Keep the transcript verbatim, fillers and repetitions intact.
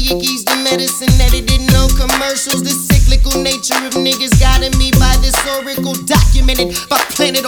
ickies, the medicine that it didn't know commercials. The cyclical nature of niggas guiding me by this oracle, documented by planet